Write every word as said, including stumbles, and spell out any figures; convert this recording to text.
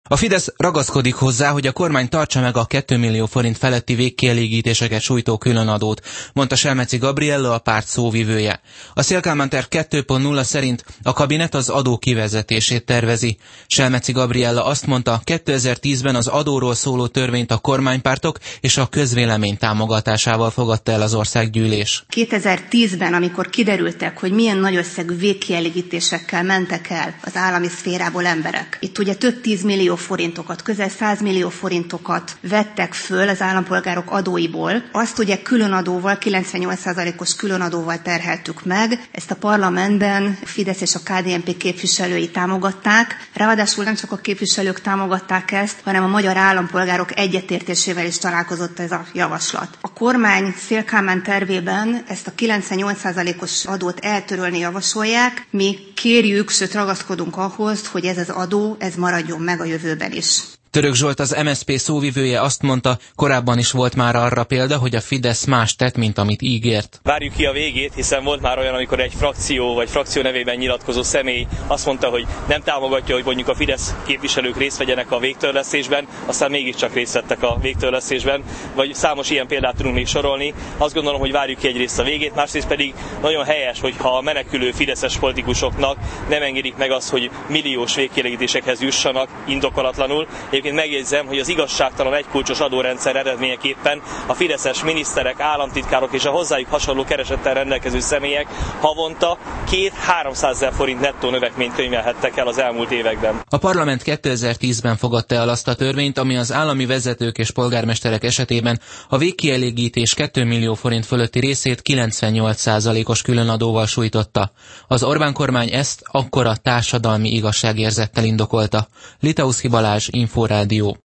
A Fidesz ragaszkodik hozzá, hogy a kormány tartsa meg a két millió forint feletti végkielégítéseket sújtó különadót, mondta Selmeczi Gabriella, a párt szóvivője. A Széll-Kálmán terv kettő pont nulla szerint a kabinet az adó kivezetését tervezi. Selmeczi Gabriella azt mondta, kétezer-tízben az adóról szóló törvényt a kormánypártok és a közvélemény támogatásával fogadta el az országgyűlés. kétezer-tízben, amikor kiderültek, hogy milyen nagy összegű végkielégítésekkel mentek el az állami szférából emberek. Itt ugye több tíz millió forintokat, közel száz millió forintokat vettek föl az állampolgárok adóiból. Azt ugye különadóval, kilencvennyolc százalékos különadóval terheltük meg. Ezt a parlamentben Fidesz és a ká dé en pé képviselői támogatták. Ráadásul nem csak a képviselők támogatták ezt, hanem a magyar állampolgárok egyetértésével is találkozott ez a javaslat. A kormány Széll-Kálmán tervében ezt a kilencvennyolc százalékos adót eltörölni javasolják. Mi kérjük, sőt ragaszkodunk ahhoz, hogy ez az adó, ez maradjon meg a jövőben is. Török Zsolt, az em es zé pé szóvivője azt mondta, korábban is volt már arra példa, hogy a Fidesz más tett, mint amit ígért. Várjuk ki a végét, hiszen volt már olyan, amikor egy frakció vagy frakció nevében nyilatkozó személy azt mondta, hogy nem támogatja, hogy mondjuk a Fidesz képviselők részt vegyenek a végtörlesztésben, aztán mégiscsak részt vettek a végtörlesztésben, vagy számos ilyen példát tudunk még sorolni. Azt gondolom, hogy várjuk ki egyrészt a végét, másrészt pedig nagyon helyes, hogyha a menekülő fideszes politikusoknak nem engedik meg azt, hogy milliós végkielégítésekhez jussanak indokolatlanul. Egyébként megjegyzem, hogy az igazságtalan egykulcsos adórendszer eredményeképpen a fideszes miniszterek, államtitkárok és a hozzájuk hasonló keresettel rendelkező személyek havonta két-háromszázezer forint nettó növekményt könyvelhettek el az elmúlt években. A parlament kétezer-tízben fogadta el azt a törvényt, ami az állami vezetők és polgármesterek esetében a végkielégítés két millió forint fölötti részét kilencvennyolc százalékos különadóval sújtotta. Az Orbán kormány ezt akkora társadalmi igazságérzettel indokolta. Litauszky Balázs, Inforádió.